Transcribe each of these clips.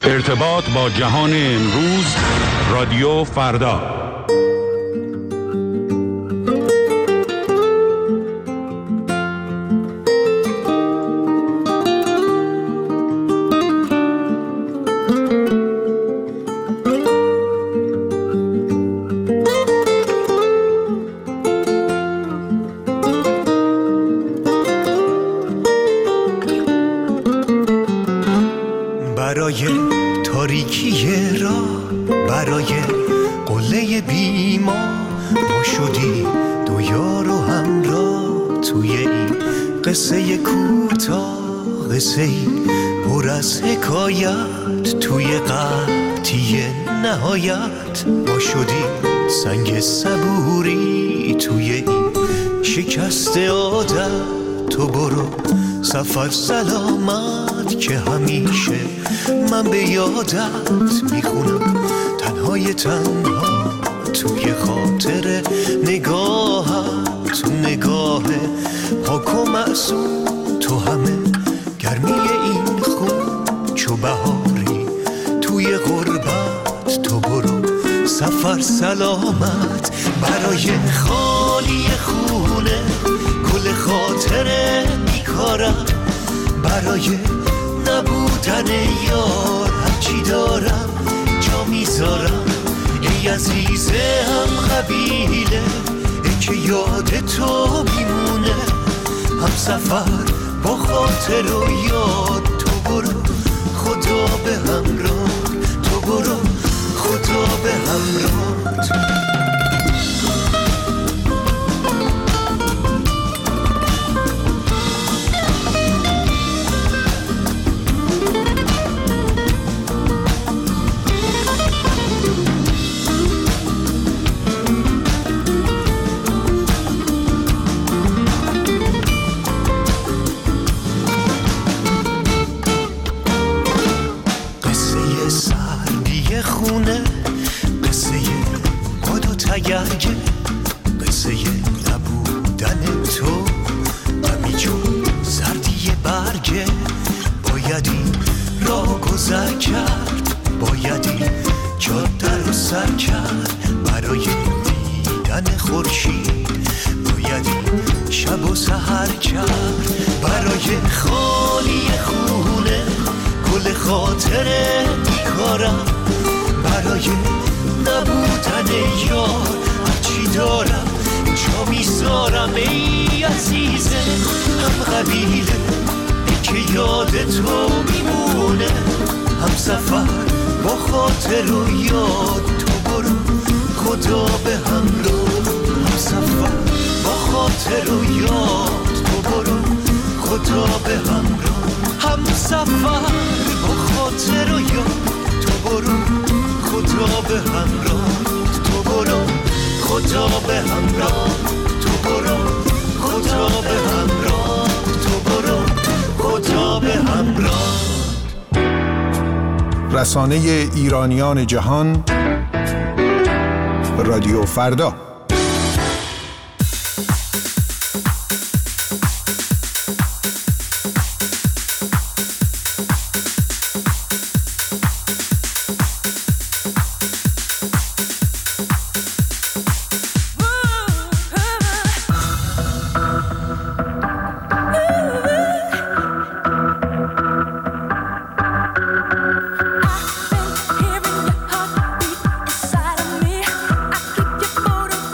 ارتباط با جهان امروز، رادیو فردا. برای تاریکی راه، برای قله بیما، ما شدی دو یار و همراه توی این قصه کوتاه، قصه ای پر از حکایت، توی قحطی نهایت ما شدی سنگ صبوری توی این شکست عادت. تو برو سفر سلامت که همیشه من به یادت میخونم، تنهای تنها توی خاطر نگاهت، تو نگاه پاک و معصوم، تو همه گرمی این خون چو بهاری توی غربت. تو برو سفر سلامت برای خالی خونه، گل خاطره بیکارم، برای نبودن یار هرچی دارم جا میذارم. ای عزیزه هم قبیله، ای که یاد تو میمونه، هم سفر با خاطر و یاد. تو برو خدا به همراه، تو برو خدا به همراه. تگرگه قصه نبودن تو، همیجون زردی برگه. بایدی راه گذر کرد، بایدی جاده رو سر کرد، برای دیدن خورشید بایدی شب و سحر کرد. برای خالی خونه، گل خاطره بیکارم، برای نبودن یار هرچی دارم جا میذارم. ای عزیزه هم قبیله، ای که یاد تو میمونه، هم سفر با خاطر و یاد. تو برو خدا به همراه، هم سفر با خاطر و یاد. تو برو خدا به همراه، هم سفر با خاطر و یاد. تو برو خدا به همراه، تو برو خدا به همراه، تو برو خدا به همراه، تو برو خدا به همراه. رسانه ایرانیان جهان، رادیو فردا. Hearing your heartbeat inside of me, I keep your photo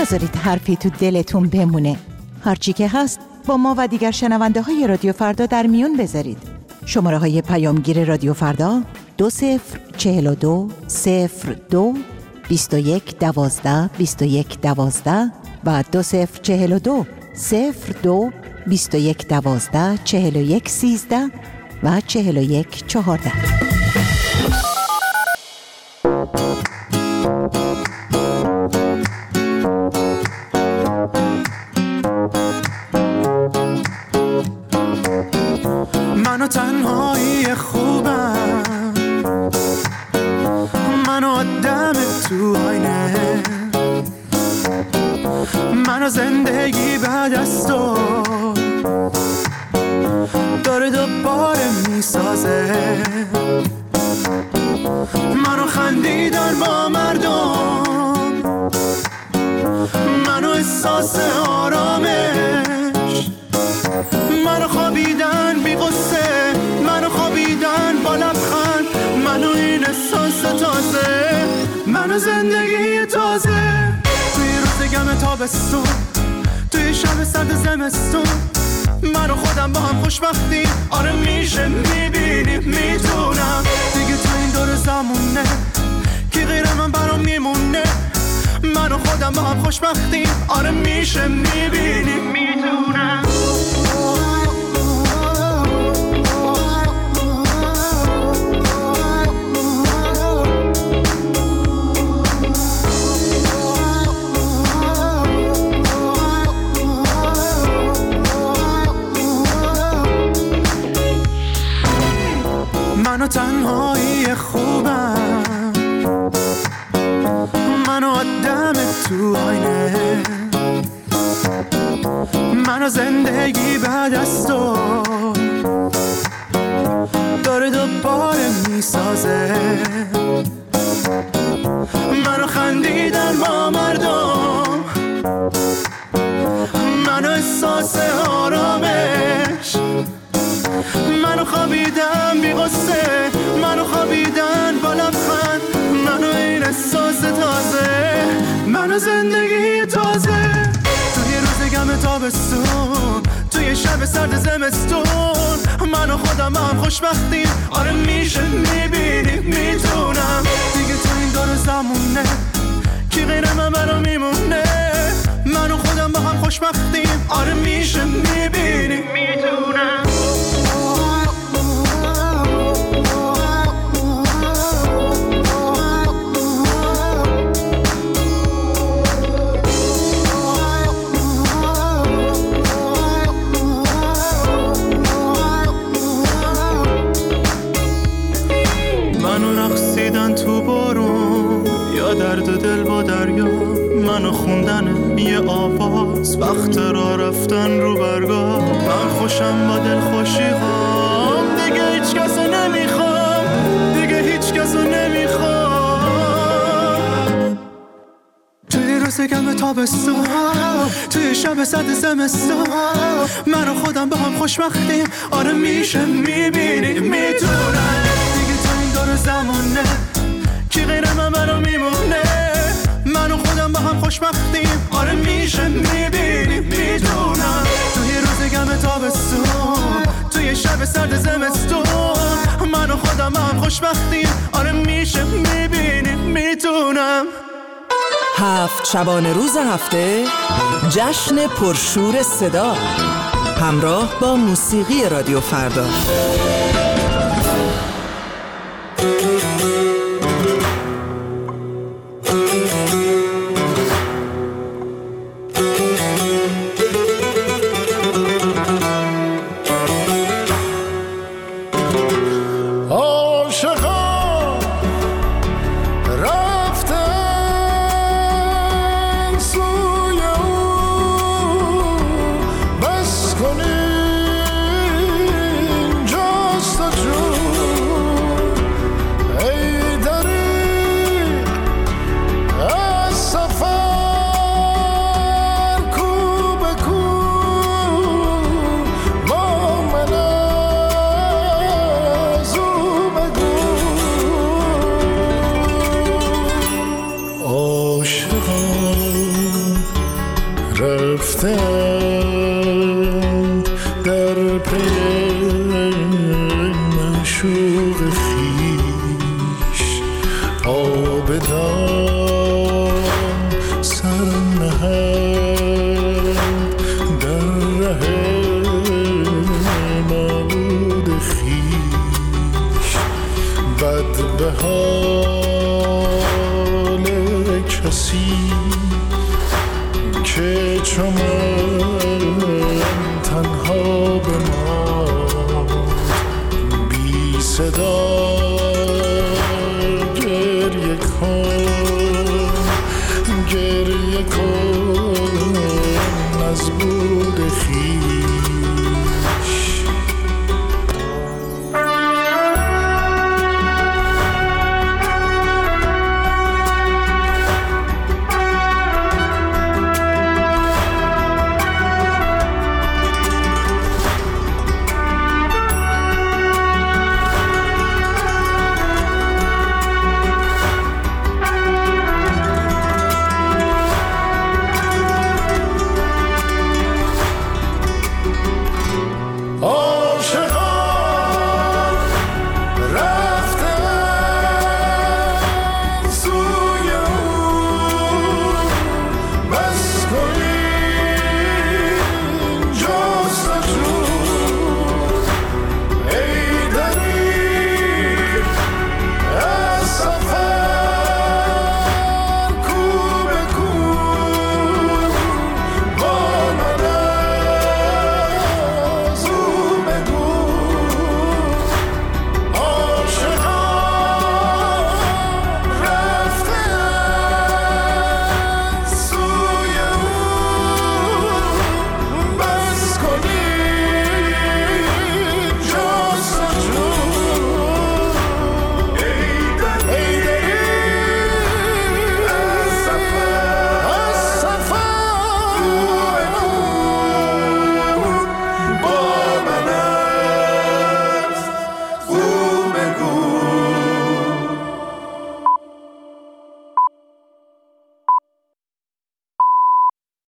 نذارید حرفی تو دلتون بمونه. هرچی که هست با ما و دیگر شنونده های رادیو فردا در میون بذارید. شماره های پیامگیر رادیو فردا 2042 02 21 12 21 12 و 2042 02 21 12 41 13 و 41 14. منو تنهایی خوبم، منو آدم تو آینه، منو زندگی بعد از تو داره دوباره میسازه، منو خندیدن با مردم، منو احساس آرامش، منو خوابیدن بی غصه، منو خوابیدن با لبخند، منو این احساس تازه، منو زندگی تازه. توی روز گم تابستون، توی شب سرد زمستون، منو خودم با هم خوشبختیم. آره میشه میبینیم میتونم دیگه تو این دور زمونه کی غیر من برام میمونه. منو خودم با هم خوشبختیم. آره میشه میبینیم میتونم. منو تنهایی خوبم، منو آدم تو آینه، منو زندگی بعد از تو داره دوباره میسازه، منو خندیدن با مردم، منو احساس آرامش، منو خوابیدن بی غصه، منو خوابیدن با لبخند، منو این احساس تازه، منو زندگی تازه. توی روز گم تابستون، توی شب سرد زمستون، منو خودم هم خوشبختیم. آره میشه میبینیم میتونم دیگه تو این دور زمونه کی غیر من برام میمونه. منو خودم با هم خوشبختیم. آره میشه میبینیم میتونم. تو بارون یا درد دل با دریا، منو خوندن یه آواز وقت را رفتن رو برگاه. من خوشم با دل خوشی هام، دیگه هیچ کسو نمیخوام، دیگه هیچ کسو نمیخوام. توی روز گم تابستون، توی شب سرد زمستون، منو خودم با هم خوشبختیم. آره میشه میبینی میتونم دیگه تو این دور زمونه کی غیر من برام میمونه. منو خودم با هم خوشبختیم. آره میشه میبینیم میدونم توی روز گم تابستون، توی شب سرد زمستون، منو خودم با هم خوشبختیم. آره میشه میبینیم میدونم. 7 شبانه روز هفته جشن پرشور صدا همراه با موسیقی رادیو فردا. رفتند در پی معشوق خویش، آبدان سر نهند در ره معبود خویش. بد به حال کسی که چو